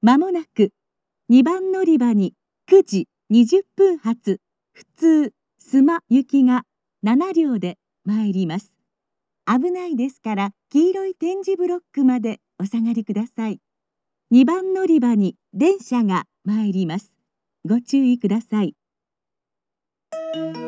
まもなく2番乗り場に9時20分発普通須磨行きが7両で参ります。危ないですから黄色い点字ブロックまでお下がりください。2番乗り場に電車が参ります。ご注意ください。